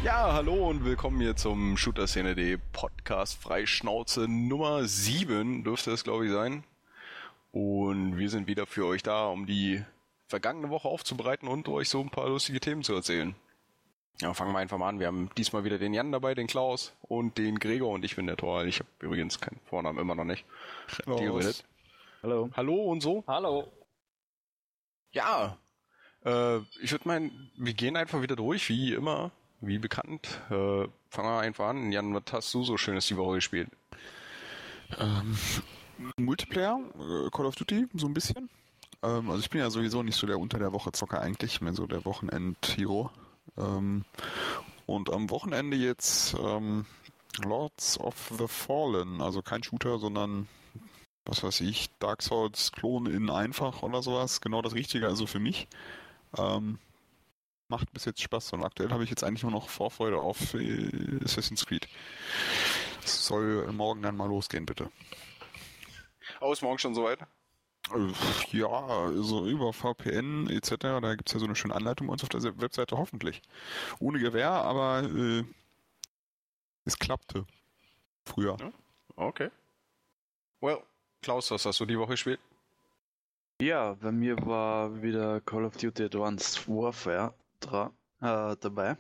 Ja, hallo und willkommen hier zum Shooter-Szene.de Podcast Freischnauze Nummer 7, dürfte es glaube ich sein. Und wir sind wieder für euch da, um die vergangene Woche aufzubereiten und euch so ein paar lustige Themen zu erzählen. Ja, fangen wir einfach mal an. Wir haben diesmal wieder den Jan dabei, den Klaus und den Gregor und ich bin der Thor. Ich habe übrigens keinen Vornamen, immer noch nicht. Hallo. Hallo und so. Hallo. Ja, ich würde meinen, wir gehen einfach wieder durch, wie immer. Wie bekannt. Fangen wir einfach an. Jan, was hast du so Schönes die Woche gespielt? Multiplayer, Call of Duty, so ein bisschen. Also ich bin ja sowieso nicht so der Unter-der-Woche-Zocker eigentlich, mehr so der Wochenend-Hero. Und am Wochenende jetzt Lords of the Fallen, also kein Shooter, sondern was weiß ich, Dark Souls Klon in einfach oder sowas. Genau das Richtige, also für mich. Macht bis jetzt Spaß und aktuell habe ich jetzt eigentlich nur noch Vorfreude auf Assassin's Creed. Es soll morgen dann mal losgehen, bitte. Oh, ist morgen schon soweit? Ja, also über VPN etc., da gibt es ja so eine schöne Anleitung bei uns auf der Webseite, hoffentlich. Ohne Gewähr, aber es klappte. Früher. Ja, okay. Well, Klaus, was hast du die Woche gespielt? Ja, bei mir war wieder Call of Duty Advanced Warfare dabei.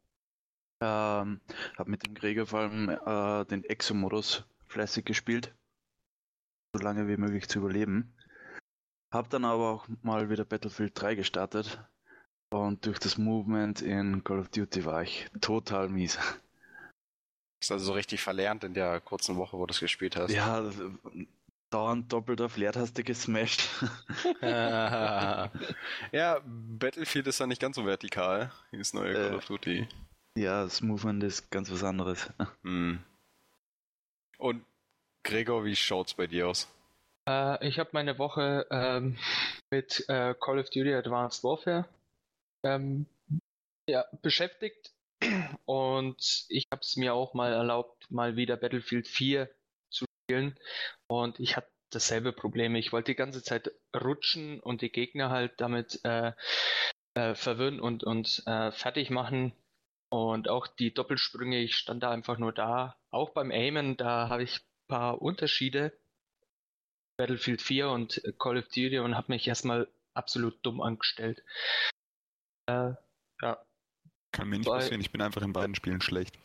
Hab mit dem Gregor vor allem den Exo-Modus fleißig gespielt, so lange wie möglich zu überleben. Hab dann aber auch mal wieder Battlefield 3 gestartet und durch das Movement in Call of Duty war ich total mies. Ist also so richtig verlernt in der kurzen Woche, wo du es gespielt hast. Ja, dauernd doppelt auf Leertaste gesmashed. Ja, Battlefield ist ja nicht ganz so vertikal, wie das neue Call of Duty. Ja, das Movement ist ganz was anderes. Hm. Und Gregor, wie schaut's bei dir aus? Ich habe meine Woche mit Call of Duty Advanced Warfare beschäftigt und ich habe es mir auch mal erlaubt, mal wieder Battlefield 4 zu spielen und ich hatte dasselbe Problem. Ich wollte die ganze Zeit rutschen und die Gegner halt damit verwirren und fertig machen und auch die Doppelsprünge, ich stand da einfach nur da. Auch beim Aimen, da habe ich ein paar Unterschiede. Battlefield 4 und Call of Duty und habe mich erstmal absolut dumm angestellt. Ja. Kann mir nicht passieren, ich bin einfach in beiden Spielen schlecht.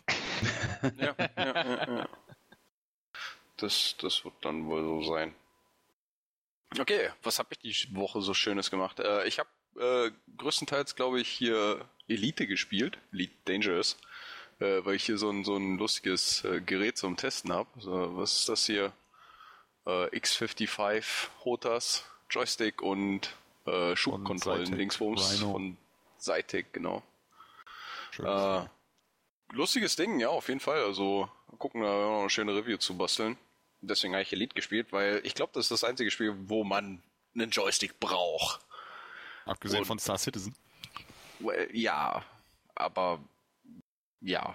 Ja. Das wird dann wohl so sein. Okay, was habe ich die Woche so Schönes gemacht? Ich habe größtenteils, glaube ich, hier Elite gespielt, Elite Dangerous, weil ich hier so ein lustiges Gerät zum Testen habe. Also, was ist das hier? X55 Rotas, Joystick und Schubkontrollen linkswoms von Zytek, genau. Lustiges Ding, ja, auf jeden Fall. Also gucken, da noch eine schöne Review zu basteln. Deswegen habe ich Elite gespielt, weil ich glaube, das ist das einzige Spiel, wo man einen Joystick braucht. Abgesehen von Star Citizen. Well, ja, aber ja.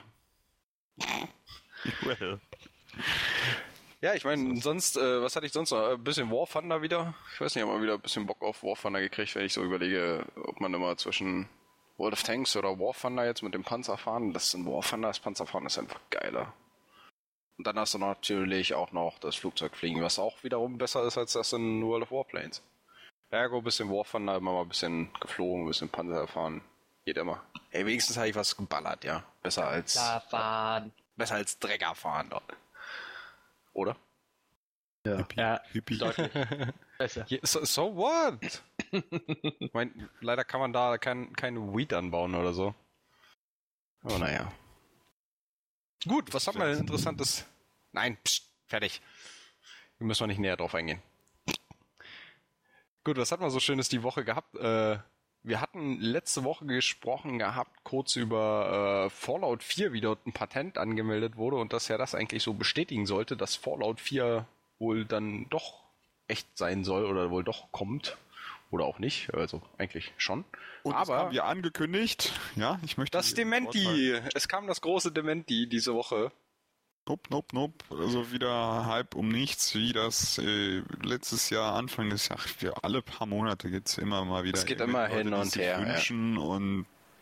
Well. Ja, ich meine, sonst, was hatte ich sonst noch? Ein bisschen War Thunder wieder. Ich weiß nicht, ich habe mal wieder ein bisschen Bock auf War Thunder gekriegt, wenn ich so überlege, ob man immer zwischen World of Tanks oder War Thunder jetzt mit dem Panzer fahren. Das sind War Thunder, das Panzerfahren ist einfach geiler. Und dann hast du natürlich auch noch das Flugzeugfliegen, was auch wiederum besser ist als das in World of Warplanes. Ergo, ein bisschen War Thunder, immer mal ein bisschen geflogen, ein bisschen Panzer fahren. Geht immer. Ey, wenigstens habe ich was geballert, ja. Besser als Drecker fahren dort. Oder? Ja, Hippie. Deutlich besser. So what? Ich mein, leider kann man da kein Weed anbauen oder so. Aber naja. Gut, was haben wir denn Interessantes? Nein, fertig. Wir müssen nicht näher drauf eingehen. Gut, was hat man so Schönes die Woche gehabt? Wir hatten letzte Woche gesprochen gehabt, kurz über Fallout 4, wie dort ein Patent angemeldet wurde und dass ja das eigentlich so bestätigen sollte, dass Fallout 4 wohl dann doch echt sein soll oder wohl doch kommt. Oder auch nicht, also eigentlich schon. Und aber haben wir angekündigt, ja, ich möchte... Das Dementi! Es kam das große Dementi diese Woche. Nope. Also wieder Hype um nichts, wie das letztes Jahr, Anfang des Jahres, für alle paar Monate geht's immer mal wieder. Es geht immer hin und her. Wünschen und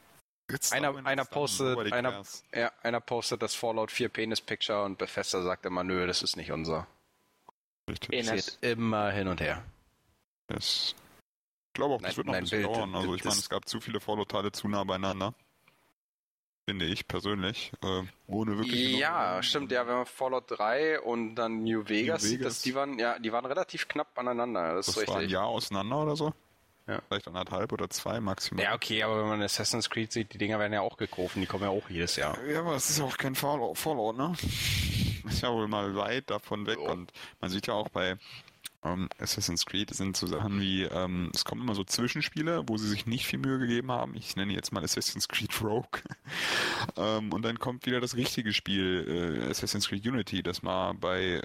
Jetzt Einer aber, wenn es dann postet, nobody cares. einer postet das Fallout 4 Penis-Picture und Bethesda sagt immer, nö, das ist nicht unser. Richtig. Geht immer hin und her. Ich glaube auch, das wird noch ein bisschen dauern. Also ich meine, es gab zu viele Fallout-Teile zu nah beieinander. Finde ich persönlich. Ohne wirklich... Ja, stimmt, ja, wenn man Fallout 3 und dann New Vegas sieht, die waren relativ knapp aneinander. Das ist war ein richtig. Jahr auseinander oder so. Ja. Vielleicht 1,5 oder 2 maximal. Ja, okay, aber wenn man Assassin's Creed sieht, die Dinger werden ja auch gekauft, die kommen ja auch jedes Jahr. Ja, aber es ist ja auch kein Fallout, ne? Ist ja wohl mal weit davon weg. Oh. Und man sieht ja auch bei Assassin's Creed sind so Sachen wie, es kommen immer so Zwischenspiele, wo sie sich nicht viel Mühe gegeben haben. Ich nenne jetzt mal Assassin's Creed Rogue. Und dann kommt wieder das richtige Spiel, Assassin's Creed Unity, das mal bei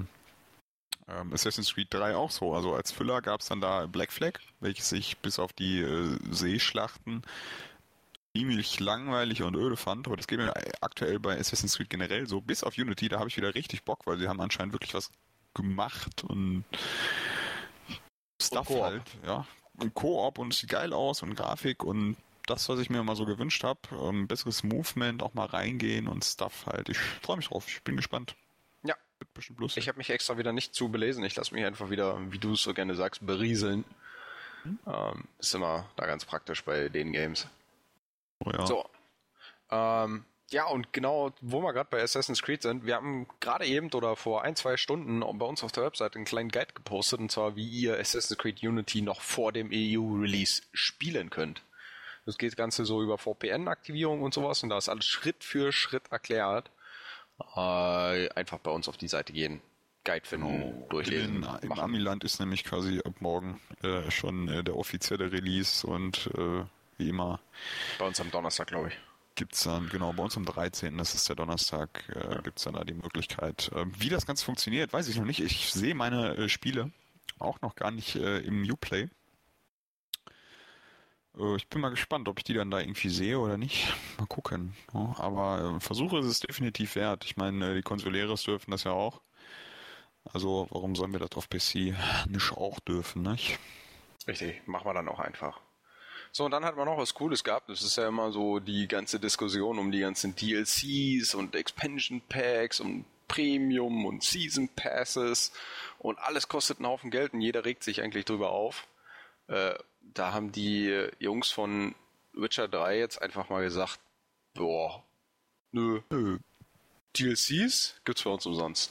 Assassin's Creed 3 auch so. Also als Füller gab es dann da Black Flag, welches ich bis auf die Seeschlachten ziemlich langweilig und öde fand, aber das geht mir aktuell bei Assassin's Creed generell so. Bis auf Unity, da habe ich wieder richtig Bock, weil sie haben anscheinend wirklich was gemacht und Stuff und halt, ja. Und Koop und es sieht geil aus und Grafik und das, was ich mir mal so gewünscht habe, besseres Movement, auch mal reingehen und Stuff halt. Ich freue mich drauf, ich bin gespannt. Ja. Wird bestimmt lustig. Ich habe mich extra wieder nicht zu belesen. Ich lasse mich einfach wieder, wie du es so gerne sagst, berieseln. Ist immer da ganz praktisch bei den Games. Oh ja. So. Ja, und genau, wo wir gerade bei Assassin's Creed sind, wir haben gerade eben oder vor 1-2 Stunden bei uns auf der Website einen kleinen Guide gepostet, und zwar, wie ihr Assassin's Creed Unity noch vor dem EU-Release spielen könnt. Das geht das Ganze so über VPN-Aktivierung und sowas, und da ist alles Schritt für Schritt erklärt. Einfach bei uns auf die Seite gehen, Guide finden, durchlesen. Im Amiland ist nämlich quasi ab morgen schon der offizielle Release und wie immer Bei uns am Donnerstag, glaube ich. gibt's dann, genau, bei uns am 13., das ist der Donnerstag, gibt's dann da die Möglichkeit. Wie das Ganze funktioniert, weiß ich noch nicht. Ich sehe meine Spiele auch noch gar nicht im Uplay. Ich bin mal gespannt, ob ich die dann da irgendwie sehe oder nicht. Mal gucken. Ja, aber Versuche ist es definitiv wert. Ich meine, die Consoleros dürfen das ja auch. Also warum sollen wir das auf PC nicht auch dürfen, nicht? Richtig, machen wir dann auch einfach. So, und dann hat man noch was Cooles gehabt. Das ist ja immer so die ganze Diskussion um die ganzen DLCs und Expansion Packs und Premium und Season Passes und alles kostet einen Haufen Geld und jeder regt sich eigentlich drüber auf. Da haben die Jungs von Witcher 3 jetzt einfach mal gesagt, boah, nö. DLCs gibt's für uns umsonst.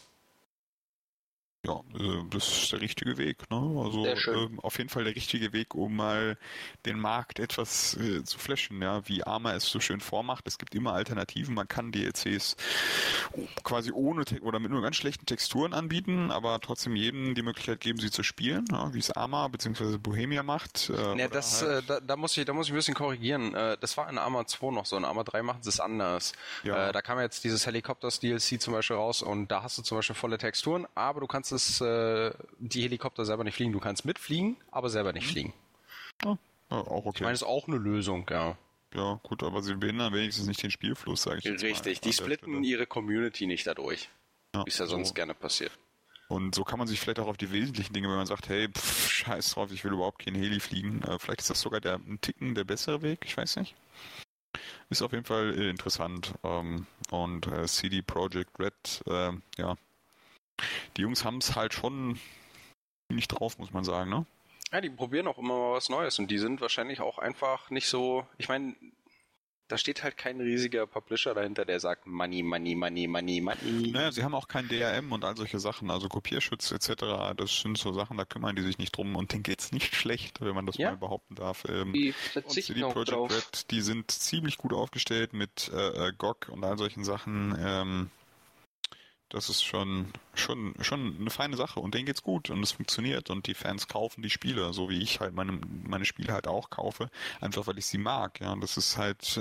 Ja, das ist der richtige Weg, ne? Also Sehr schön. auf jeden Fall der richtige Weg, um mal den Markt etwas zu flashen, ja, wie Arma es so schön vormacht. Es gibt immer Alternativen, man kann DLCs quasi ohne oder mit nur ganz schlechten Texturen anbieten, aber trotzdem jedem die Möglichkeit geben, sie zu spielen, ja, wie es Arma bzw. Bohemia macht. Ja, das, halt, da muss ich ein bisschen korrigieren. Das war in Arma 2 noch so, in Arma 3 machen sie es anders. Ja. Da kam jetzt dieses Helikopters-DLC zum Beispiel raus und da hast du zum Beispiel volle Texturen, aber du kannst die Helikopter selber nicht fliegen. Du kannst mitfliegen, aber selber nicht fliegen. ja, auch okay. Ich meine, das ist auch eine Lösung, ja. Ja, gut, aber sie behindern wenigstens nicht den Spielfluss, sage ich jetzt mal. Richtig, die an der splitten Stelle. ihre Community nicht dadurch. Wie es ja sonst so. gerne passiert. Und so kann man sich vielleicht auch auf die wesentlichen Dinge, wenn man sagt, hey, scheiß drauf, ich will überhaupt kein Heli fliegen. Vielleicht ist das sogar ein Ticken der bessere Weg, ich weiß nicht. Ist auf jeden Fall interessant. Und CD Projekt Red, ja, die Jungs haben es halt schon nicht drauf, muss man sagen, ne? Ja, die probieren auch immer mal was Neues und die sind wahrscheinlich auch einfach nicht so, ich meine, da steht halt kein riesiger Publisher dahinter, der sagt Money, Money, Money, Money, Money. Naja, sie haben auch kein DRM und all solche Sachen, also Kopierschutz etc., das sind so Sachen, da kümmern die sich nicht drum und denen geht's nicht schlecht, wenn man das Ja. mal behaupten darf. Die Und verzichten CD auch Projekt drauf. Red, die sind ziemlich gut aufgestellt mit GOG und all solchen Sachen. Das ist schon eine feine Sache und denen geht's gut und es funktioniert und die Fans kaufen die Spiele, so wie ich halt meine Spiele halt auch kaufe, einfach weil ich sie mag. Ja, das ist halt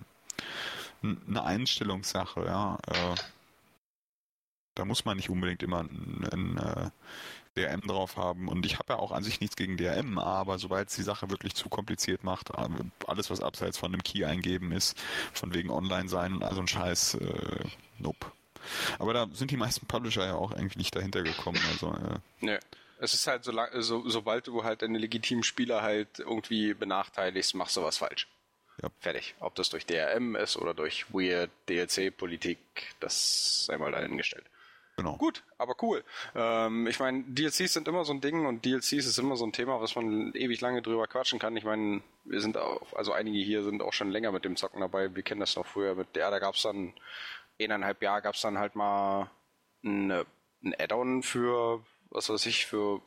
eine Einstellungssache. Ja, da muss man nicht unbedingt immer ein DRM drauf haben und ich habe ja auch an sich nichts gegen DRM, aber sobald es die Sache wirklich zu kompliziert macht, alles was abseits von einem Key eingeben ist, von wegen Online sein und all so ein Scheiß, nope. Aber da sind die meisten Publisher ja auch eigentlich nicht dahinter gekommen. Also, Nö. Es ist halt sobald du halt deine legitimen Spieler halt irgendwie benachteiligst, machst du was falsch. Ja. Fertig. Ob das durch DRM ist oder durch Weird DLC-Politik, das sei mal dahingestellt. Genau. Gut, aber cool. Ich meine, DLCs sind immer so ein Ding und DLCs ist immer so ein Thema, was man ewig lange drüber quatschen kann. Ich meine, wir sind auch, also einige hier sind auch schon länger mit dem Zocken dabei. Wir kennen das noch früher da gab es dann 1,5 Jahre gab es dann halt mal ein Add-on für, was weiß ich, für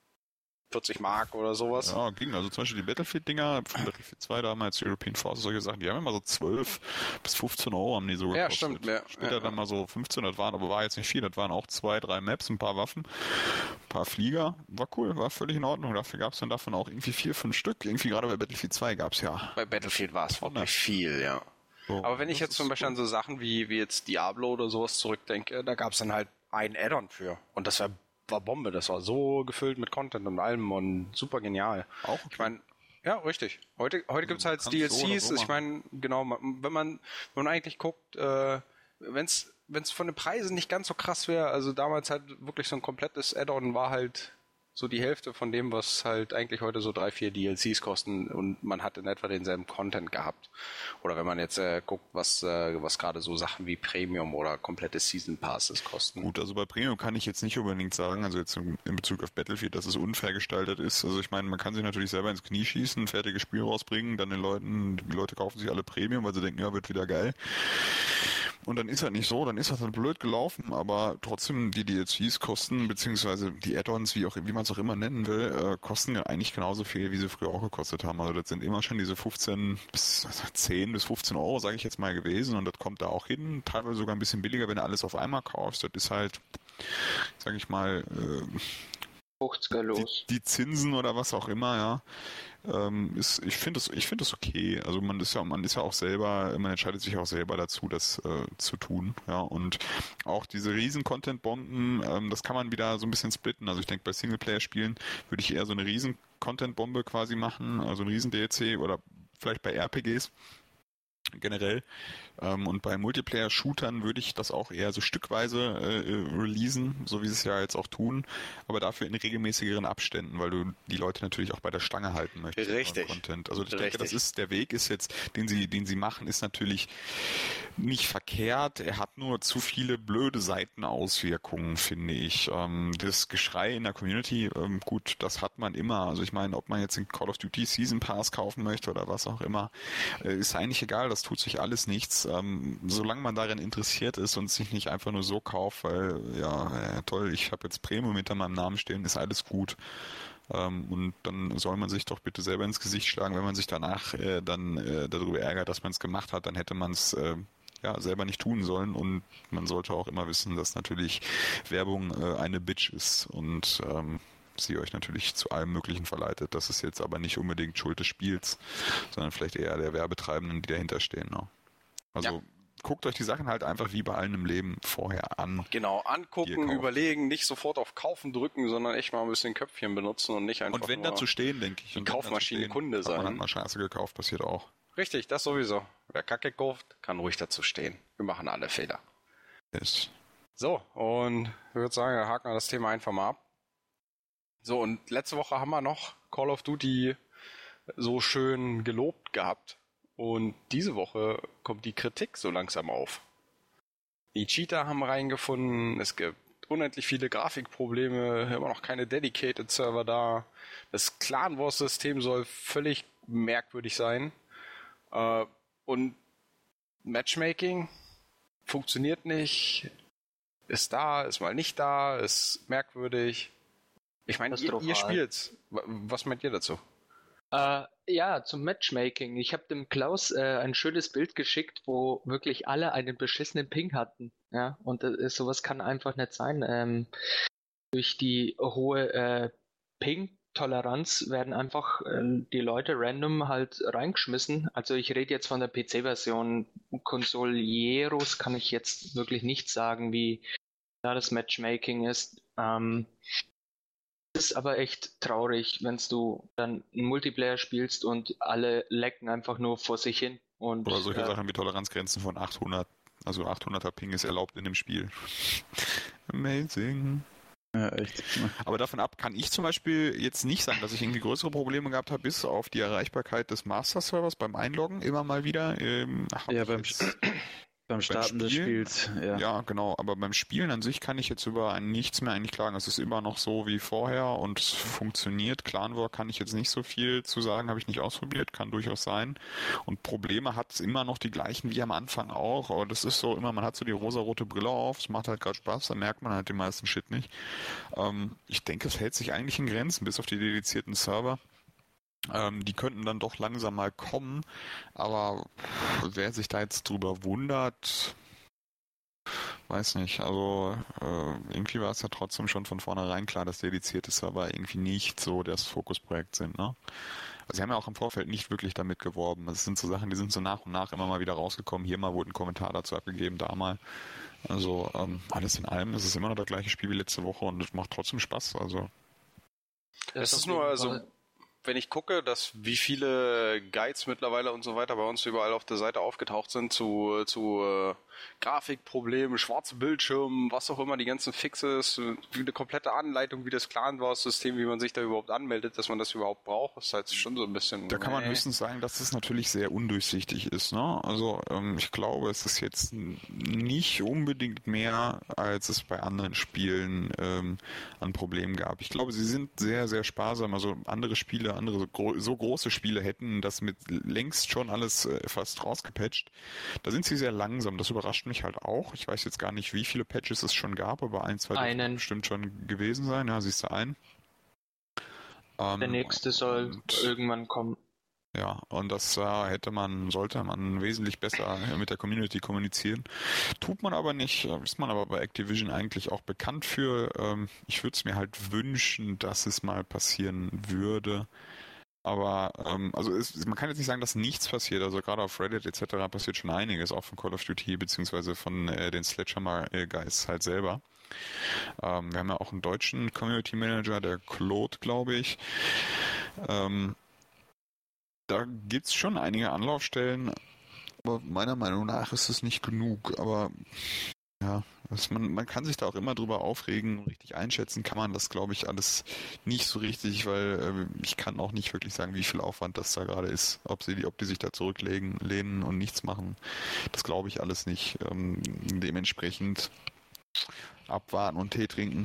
40 Mark oder sowas. Ja, ging. Also zum Beispiel die Battlefield-Dinger von Battlefield 2 damals, European Forces, solche Sachen, die haben immer so 12 bis 15 Euro haben die so gekostet. Ja, stimmt. Ja, Später dann mal so 15, das waren, aber war jetzt nicht viel, das waren auch 2, 3 Maps, ein paar Waffen, ein paar Flieger. War cool, war völlig in Ordnung. Dafür gab es dann davon auch irgendwie 4, 5 Stück. Irgendwie gerade bei Battlefield 2 gab es ja. Bei Battlefield war es wirklich viel, ja. So, aber wenn ich jetzt zum Beispiel an so Sachen wie jetzt Diablo oder sowas zurückdenke, da gab es dann halt ein Add-on für. Und das war Bombe, das war so gefüllt mit Content und allem und super genial. Auch okay. Ich meine, ja, richtig. Heute gibt's halt DLCs, so ich meine, genau, wenn man eigentlich guckt, wenn's von den Preisen nicht ganz so krass wäre, also damals halt wirklich so ein komplettes Add-on war halt so die Hälfte von dem, was halt eigentlich heute so 3, 4 DLCs kosten und man hat in etwa denselben Content gehabt. Oder wenn man jetzt guckt, was gerade so Sachen wie Premium oder komplette Season Passes kosten. Gut, also bei Premium kann ich jetzt nicht unbedingt sagen, also jetzt in Bezug auf Battlefield, dass es unfair gestaltet ist. Also ich meine, man kann sich natürlich selber ins Knie schießen, ein fertiges Spiel rausbringen, dann die Leute kaufen sich alle Premium, weil sie denken, ja, wird wieder geil. Und dann ist halt nicht so, dann ist das halt blöd gelaufen, aber trotzdem die DLCs kosten, beziehungsweise die Add-ons, wie man es auch immer nennen will, kosten ja eigentlich genauso viel, wie sie früher auch gekostet haben. Also das sind immer schon diese 10 bis 15 Euro, sage ich jetzt mal, gewesen und das kommt da auch hin, teilweise sogar ein bisschen billiger, wenn du alles auf einmal kaufst. Das ist halt, sage ich mal, 50er los. Die Zinsen oder was auch immer, ja. Ich finde das okay. Also man ist ja auch selber, man entscheidet sich auch selber dazu, das zu tun, ja. Und auch diese riesen Content-Bomben, das kann man wieder so ein bisschen splitten. Also ich denke, bei Singleplayer-Spielen würde ich eher so eine riesen Content-Bombe quasi machen, also ein riesen DLC oder vielleicht bei RPGs generell. Und bei Multiplayer-Shootern würde ich das auch eher so stückweise releasen, so wie sie es ja jetzt auch tun, aber dafür in regelmäßigeren Abständen, weil du die Leute natürlich auch bei der Stange halten möchtest. Richtig. Content. Also ich denke, der Weg ist jetzt, den sie machen, ist natürlich nicht verkehrt. Er hat nur zu viele blöde Seitenauswirkungen, finde ich. Das Geschrei in der Community, gut, das hat man immer. Also ich meine, ob man jetzt den Call of Duty Season Pass kaufen möchte oder was auch immer, ist eigentlich egal. Das tut sich alles nichts. Solange man darin interessiert ist und sich nicht einfach nur so kauft, weil, ja, toll, ich habe jetzt Premium hinter meinem Namen stehen, ist alles gut. Und dann soll man sich doch bitte selber ins Gesicht schlagen, wenn man sich danach darüber ärgert, dass man es gemacht hat, dann hätte man es selber nicht tun sollen und man sollte auch immer wissen, dass natürlich Werbung eine Bitch ist und sie euch natürlich zu allem Möglichen verleitet. Das ist jetzt aber nicht unbedingt Schuld des Spiels, sondern vielleicht eher der Werbetreibenden, die dahinter stehen. Ne? Also guckt euch die Sachen halt einfach wie bei allen im Leben vorher an. Genau, angucken, überlegen, nicht sofort auf Kaufen drücken, sondern echt mal ein bisschen Köpfchen benutzen und nicht einfach und wenn dazu stehen, denke ich. Die Kaufmaschine Kunde sein. Man hat mal Scheiße gekauft, passiert auch. Richtig, das sowieso. Wer Kacke kauft, kann ruhig dazu stehen. Wir machen alle Fehler. Yes. So, und ich würde sagen, haken wir das Thema einfach mal ab. So, und letzte Woche haben wir noch Call of Duty so schön gelobt gehabt. Und diese Woche kommt die Kritik so langsam auf. Die Cheater haben reingefunden, es gibt unendlich viele Grafikprobleme, immer noch keine Dedicated Server da. Das Clan Wars System soll völlig merkwürdig sein. Und Matchmaking funktioniert nicht, ist da, ist mal nicht da, ist merkwürdig. Ich meine, ihr spielt's. Was meint ihr dazu? Zum Matchmaking. Ich habe dem Klaus ein schönes Bild geschickt, wo wirklich alle einen beschissenen Ping hatten. Ja, und sowas kann einfach nicht sein. Durch die hohe Ping-Toleranz werden einfach die Leute random halt reingeschmissen. Also ich rede jetzt von der PC-Version. Consolieros kann ich jetzt wirklich nicht sagen, wie da das Matchmaking ist. Ist aber echt traurig, wenn du dann einen Multiplayer spielst und alle lecken einfach nur vor sich hin. Und, oder solche Sachen wie Toleranzgrenzen von 800. Also 800er Ping ist erlaubt in dem Spiel. Amazing. Ja, echt. Aber davon ab kann ich zum Beispiel jetzt nicht sagen, dass ich irgendwie größere Probleme gehabt habe, bis auf die Erreichbarkeit des Master-Servers beim Einloggen immer mal wieder. Hab Ja, ich jetzt beim Starten des Spielen, Spiels, ja. ja, genau, aber beim Spielen an sich kann ich jetzt über nichts mehr eigentlich klagen. Es ist immer noch so wie vorher und es funktioniert. Clan War kann ich jetzt nicht so viel zu sagen, habe ich nicht ausprobiert, kann durchaus sein. Und Probleme hat es immer noch die gleichen wie am Anfang auch. Aber das ist so immer, man hat so die rosarote Brille auf, es macht halt gerade Spaß, da merkt man halt den meisten Shit nicht. Ich denke, es hält sich eigentlich in Grenzen, bis auf die dedizierten Server. Die könnten dann doch langsam mal kommen, aber wer sich da jetzt drüber wundert, weiß nicht. Also irgendwie war es ja trotzdem schon von vornherein klar, dass dedizierte Server irgendwie nicht so das Fokusprojekt sind, ne? Also sie haben ja auch im Vorfeld nicht wirklich damit geworben. Das sind so Sachen, die sind so nach und nach immer mal wieder rausgekommen. Hier mal wurde ein Kommentar dazu abgegeben, da mal. Also alles in allem ist es immer noch das gleiche Spiel wie letzte Woche und es macht trotzdem Spaß. Also Es ist nur, also, wenn ich gucke, dass wie viele Guides mittlerweile und so weiter bei uns überall auf der Seite aufgetaucht sind zu Grafikproblemen, schwarze Bildschirme, was auch immer, die ganzen Fixes, wie eine komplette Anleitung, wie das Clan Wars-System, wie man sich da überhaupt anmeldet, dass man das überhaupt braucht, ist halt schon so ein bisschen... da kann man höchstens sagen, dass es natürlich sehr undurchsichtig ist, ne? Also ich glaube, es ist jetzt nicht unbedingt mehr, als es bei anderen Spielen an Problemen gab. Ich glaube, sie sind sehr, sehr sparsam. Also andere Spiele, so große Spiele hätten das mit längst schon alles fast rausgepatcht. Da sind sie sehr langsam. Das überrascht mich halt auch. Ich weiß jetzt gar nicht, wie viele Patches es schon gab, aber ein, zwei dürften bestimmt schon gewesen sein. Ja, siehst du ein. Der nächste soll irgendwann kommen. Ja, und das sollte man wesentlich besser mit der Community kommunizieren. Tut man aber nicht, ist man aber bei Activision eigentlich auch bekannt für. Ich würde es mir halt wünschen, dass es mal passieren würde. Aber also man kann jetzt nicht sagen, dass nichts passiert. Also gerade auf Reddit etc. passiert schon einiges, auch von Call of Duty beziehungsweise von den Sledgehammer Guys halt selber. Wir haben ja auch einen deutschen Community Manager, der Claude, glaube ich. Da gibt's schon einige Anlaufstellen, aber meiner Meinung nach ist es nicht genug. Aber ja, man kann sich da auch immer drüber aufregen. Richtig einschätzen kann man das, glaube ich, alles nicht so richtig, weil ich kann auch nicht wirklich sagen, wie viel Aufwand das da gerade ist. Ob die sich da lehnen und nichts machen, das glaube ich alles nicht. Dementsprechend abwarten und Tee trinken.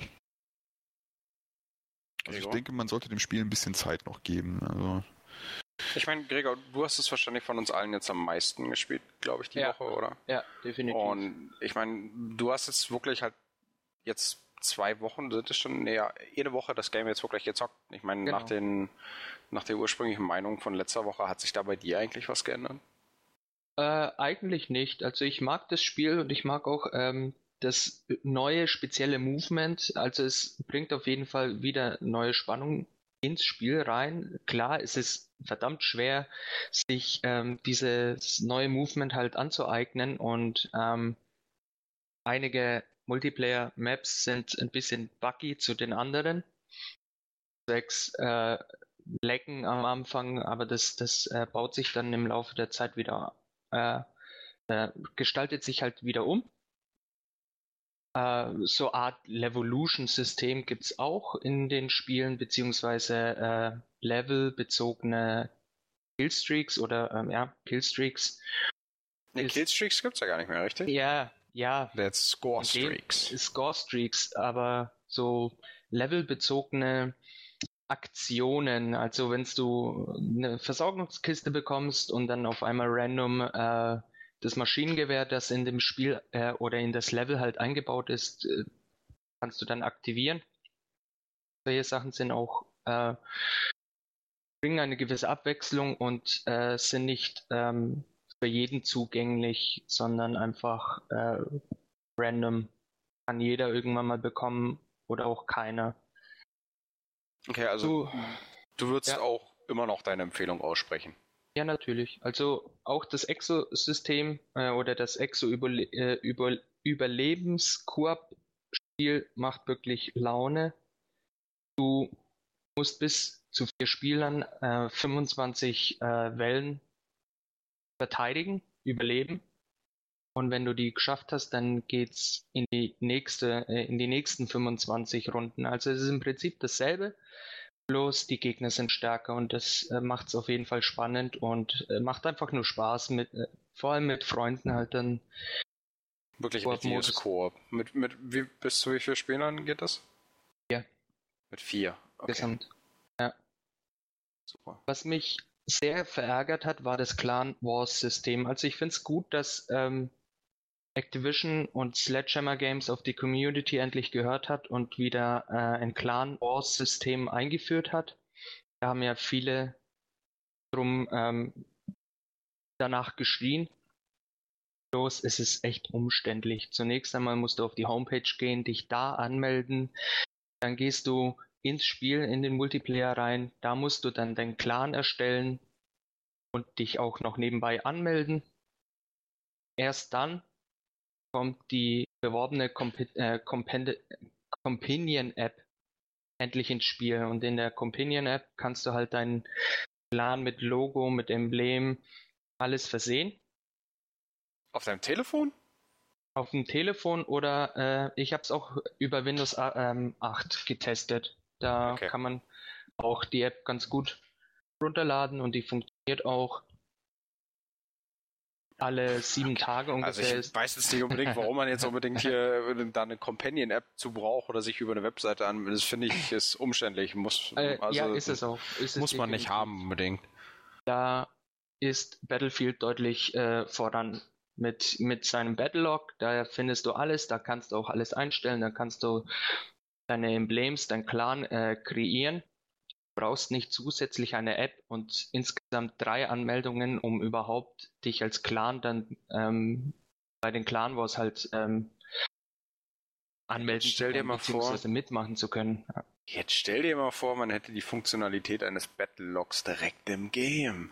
Also ich denke, man sollte dem Spiel ein bisschen Zeit noch geben. Also ich meine, Gregor, du hast es wahrscheinlich von uns allen jetzt am meisten gespielt, glaube ich, die Woche, oder? Ja, definitiv. Und ich meine, du hast jetzt wirklich halt jetzt 2 Wochen, sind es schon, jede Woche das Game jetzt wirklich gezockt. Ich meine, Genau. nach der ursprünglichen Meinung von letzter Woche, hat sich da bei dir eigentlich was geändert? Eigentlich nicht. Also ich mag das Spiel und ich mag auch das neue spezielle Movement. Also es bringt auf jeden Fall wieder neue Spannung ins Spiel rein. Klar, es ist verdammt schwer, sich dieses neue Movement halt anzueignen und einige Multiplayer-Maps sind ein bisschen buggy zu den anderen. 6 Lecken am Anfang, aber das baut sich dann im Laufe der Zeit wieder, gestaltet sich halt wieder um. So Art Levolution-System gibt es auch in den Spielen, beziehungsweise levelbezogene Killstreaks oder Killstreaks. Ne, Killstreaks gibt's ja gar nicht mehr, richtig? Ja. That's Score-Streaks. Score-Streaks, aber so levelbezogene Aktionen, also wenn du eine Versorgungskiste bekommst und dann auf einmal random das Maschinengewehr, das in dem Spiel oder in das Level halt eingebaut ist, kannst du dann aktivieren. Solche Sachen sind auch bringen eine gewisse Abwechslung und sind nicht für jeden zugänglich, sondern einfach random. Kann jeder irgendwann mal bekommen oder auch keiner. Okay, also du würdest auch immer noch deine Empfehlung aussprechen. Ja, natürlich. Also auch das Exo-System oder das Exo-Überlebens-Koop-Spiel macht wirklich Laune. Du musst bis zu 4 Spielern 25 Wellen verteidigen, überleben. Und wenn du die geschafft hast, dann geht's in die nächsten 25 Runden. Also es ist im Prinzip dasselbe, bloß die Gegner sind stärker und das macht es auf jeden Fall spannend und macht einfach nur Spaß vor allem mit Freunden halt dann. Wirklich richtiges Koop. Bis zu wie vielen Spielern geht das? 4. Mit 4. Okay. Gesamt. Ja. Super. Was mich sehr verärgert hat, war das Clan Wars System. Also ich finde es gut, dass Activision und Sledgehammer Games auf die Community endlich gehört hat und wieder ein Clan Wars System eingeführt hat. Da haben ja viele drum danach geschrien. Bloß es ist echt umständlich. Zunächst einmal musst du auf die Homepage gehen, dich da anmelden. Dann gehst du ins Spiel, in den Multiplayer rein. Da musst du dann deinen Clan erstellen und dich auch noch nebenbei anmelden. Erst dann kommt die beworbene Companion-App endlich ins Spiel. Und in der Companion-App kannst du halt deinen Clan mit Logo, mit Emblem, alles versehen. Auf deinem Telefon? Auf dem Telefon oder ich habe es auch über Windows 8 getestet. Da kann man auch die App ganz gut runterladen und die funktioniert auch alle 7 Tage ungefähr. Also ich weiß jetzt nicht unbedingt, warum man jetzt unbedingt hier da eine Companion-App zu braucht oder sich über eine Webseite an. Das finde ich ist umständlich. Ja, ist es auch. Muss man nicht haben unbedingt. Da ist Battlefield deutlich voran mit seinem Battlelog. Da findest du alles, da kannst du auch alles einstellen, da kannst du deine Emblems, dein Clan kreieren. Du brauchst nicht zusätzlich eine App und insgesamt 3 Anmeldungen, um überhaupt dich als Clan dann bei den Clan Wars halt anmelden zu können, beziehungsweise mitmachen zu können. Ja. Jetzt stell dir mal vor, man hätte die Funktionalität eines Battlelogs direkt im Game.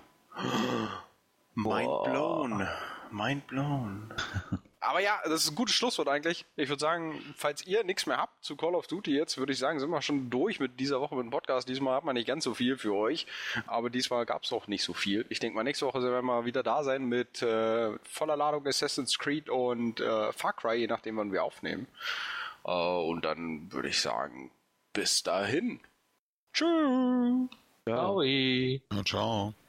Mind blown. Mind blown. Aber ja, das ist ein gutes Schlusswort eigentlich. Ich würde sagen, falls ihr nichts mehr habt zu Call of Duty jetzt, würde ich sagen, sind wir schon durch mit dieser Woche mit dem Podcast. Diesmal hat man nicht ganz so viel für euch, aber diesmal gab es auch nicht so viel. Ich denke mal, nächste Woche werden wir mal wieder da sein mit voller Ladung Assassin's Creed und Far Cry, je nachdem, wann wir aufnehmen. Und dann würde ich sagen, bis dahin. Tschüss. Ciao. Ja, ciao.